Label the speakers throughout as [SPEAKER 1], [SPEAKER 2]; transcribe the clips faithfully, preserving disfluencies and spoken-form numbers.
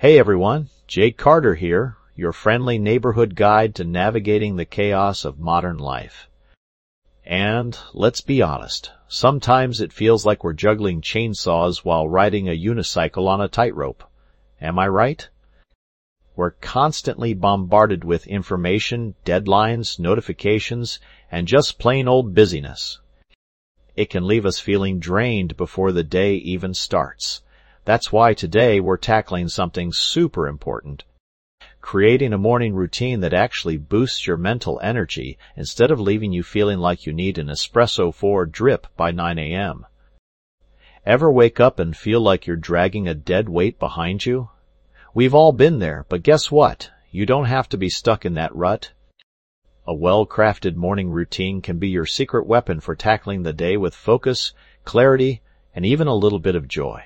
[SPEAKER 1] Hey everyone, Jake Carter here, your friendly neighborhood guide to navigating the chaos of modern life. And, let's be honest, sometimes it feels like we're juggling chainsaws while riding a unicycle on a tightrope. Am I right? We're constantly bombarded with information, deadlines, notifications, and just plain old busyness. It can leave us feeling drained before the day even starts. That's why today we're tackling something super important. Creating a morning routine that actually boosts your mental energy instead of leaving you feeling like you need an espresso four drip by nine a m Ever wake up and feel like you're dragging a dead weight behind you? We've all been there, but guess what? You don't have to be stuck in that rut. A well-crafted morning routine can be your secret weapon for tackling the day with focus, clarity, and even a little bit of joy.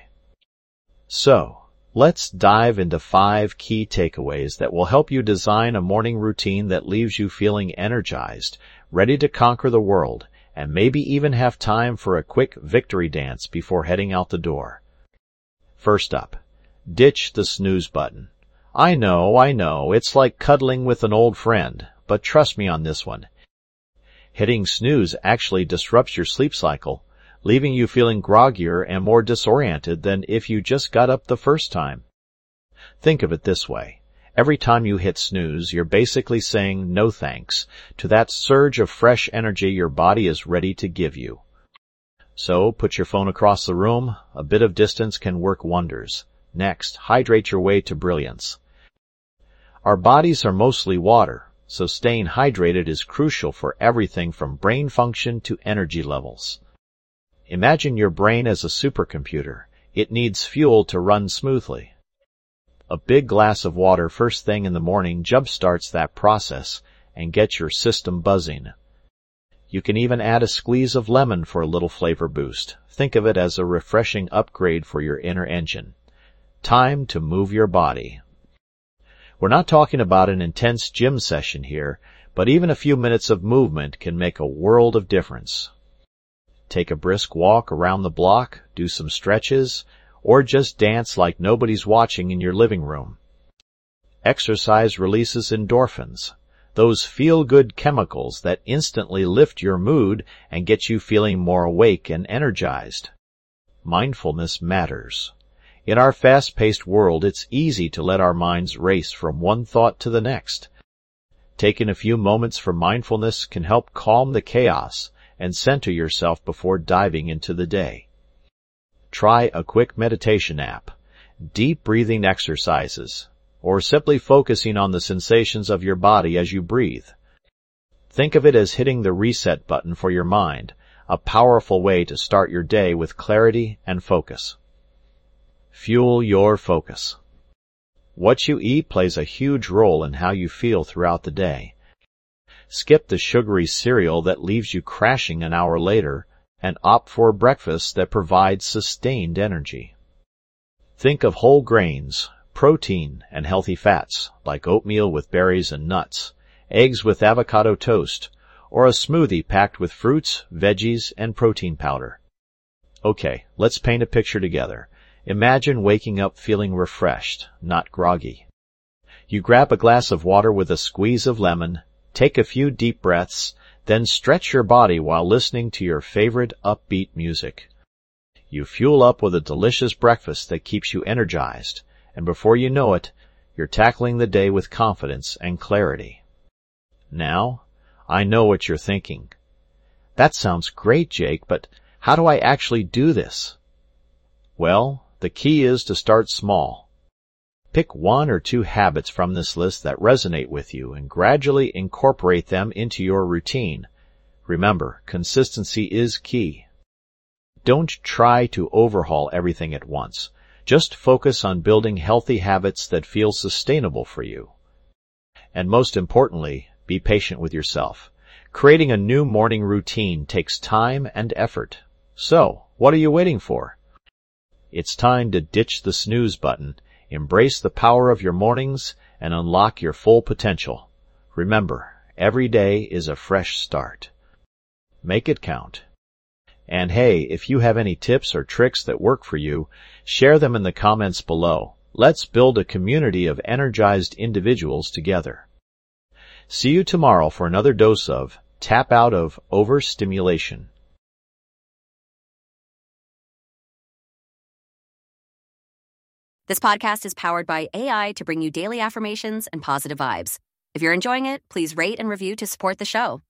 [SPEAKER 1] So, let's dive into five key takeaways that will help you design a morning routine that leaves you feeling energized, ready to conquer the world, and maybe even have time for a quick victory dance before heading out the door. First up, ditch the snooze button. I know, I know, it's like cuddling with an old friend, but trust me on this one. Hitting snooze actually disrupts your sleep cycle, leaving you feeling groggier and more disoriented than if you just got up the first time. Think of it this way. Every time you hit snooze, you're basically saying no thanks to that surge of fresh energy your body is ready to give you. So, put your phone across the room. A bit of distance can work wonders. Next, hydrate your way to brilliance. Our bodies are mostly water, so staying hydrated is crucial for everything from brain function to energy levels. Imagine your brain as a supercomputer. It needs fuel to run smoothly. A big glass of water first thing in the morning jump-starts that process and gets your system buzzing. You can even add a squeeze of lemon for a little flavor boost. Think of it as a refreshing upgrade for your inner engine. Time to move your body. We're not talking about an intense gym session here, but even a few minutes of movement can make a world of difference. Take a brisk walk around the block, do some stretches, or just dance like nobody's watching in your living room. Exercise releases endorphins, those feel-good chemicals that instantly lift your mood and get you feeling more awake and energized. Mindfulness matters. In our fast-paced world, it's easy to let our minds race from one thought to the next. Taking a few moments for mindfulness can help calm the chaos and center yourself before diving into the day. Try a quick meditation app, deep breathing exercises, or simply focusing on the sensations of your body as you breathe. Think of it as hitting the reset button for your mind, a powerful way to start your day with clarity and focus. Fuel your focus. What you eat plays a huge role in how you feel throughout the day. Skip the sugary cereal that leaves you crashing an hour later and opt for a breakfast that provides sustained energy. Think of whole grains, protein, and healthy fats, like oatmeal with berries and nuts, eggs with avocado toast, or a smoothie packed with fruits, veggies, and protein powder. Okay, let's paint a picture together. Imagine waking up feeling refreshed, not groggy. You grab a glass of water with a squeeze of lemon, take a few deep breaths, then stretch your body while listening to your favorite upbeat music. You fuel up with a delicious breakfast that keeps you energized, and before you know it, you're tackling the day with confidence and clarity. Now, I know what you're thinking. That sounds great, Jake, but how do I actually do this? Well, the key is to start small. Pick one or two habits from this list that resonate with you and gradually incorporate them into your routine. Remember, consistency is key. Don't try to overhaul everything at once. Just focus on building healthy habits that feel sustainable for you. And most importantly, be patient with yourself. Creating a new morning routine takes time and effort. So, what are you waiting for? It's time to ditch the snooze button, embrace the power of your mornings, and unlock your full potential. Remember, every day is a fresh start. Make it count. And hey, if you have any tips or tricks that work for you, share them in the comments below. Let's build a community of energized individuals together. See you tomorrow for another dose of Tap Out of Overstimulation.
[SPEAKER 2] This podcast is powered by A I to bring you daily affirmations and positive vibes. If you're enjoying it, please rate and review to support the show.